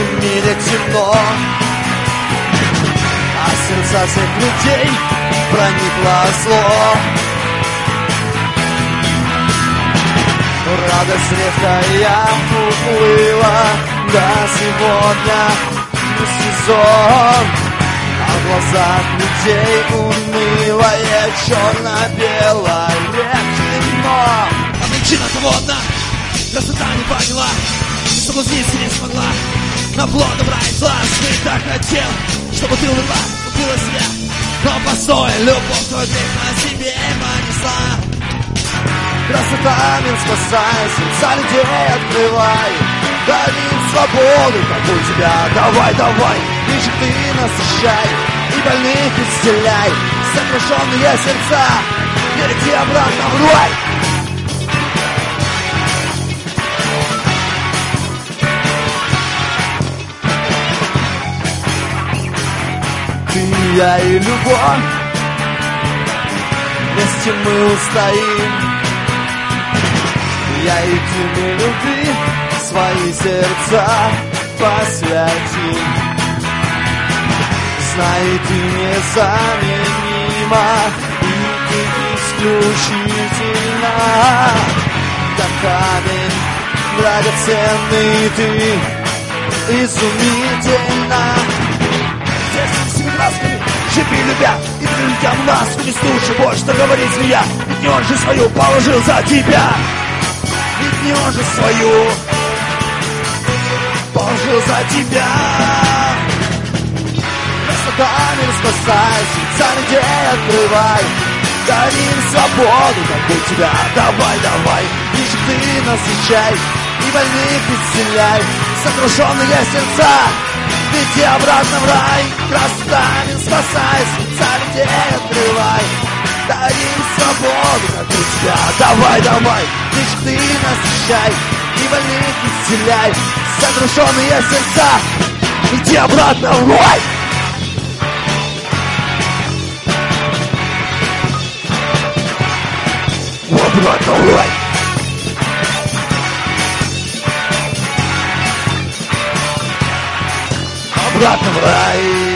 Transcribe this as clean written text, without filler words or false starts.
нашем мире темно, а в сердца всех людей проникло зло. Радость редкая уплыла, да сегодня не сезон, а в глазах людей унылое черно-белое кино. А причина-то одна, красота не поняла, и соблазниться не смогла. На плод добра и зла, ты так хотел, чтобы ты убила себя. Но постой, любовь твой грех на себе понесла. Красота мир спасай, сердца людей открывай, дари им свободу, как у тебя, давай, давай. Лишь ты насыщай и больных исцеляй, сокрушенные сердца, перейти обратно в рай. Ты, я и любовь, вместе мы устоим. Я и ты, мы любви свои сердца посвятим. Знай, ты незаменима, и ты исключительна, как камень драгоценный, ты изумительна. Всеми красками живи, любя, и прилетям нас не слушай больше, что говорит змея, ведь не он же свою положил за тебя. Ведь не он же свою положил за тебя. Красота мир спасай, сердца людей открывай, дари им свободу, как у тебя, давай, давай. Лишь ты насыщай и больных исцеляй, сокрушенные сердца, веди обратно в рай. Красота мир спасай, сердца людей открывай, дари им свободу, как у тебя, давай, давай. Лишь ты насыщай и больных исцеляй, сокрушенные сердца, иди обратно в рай. Обратно в рай. Обратно в рай.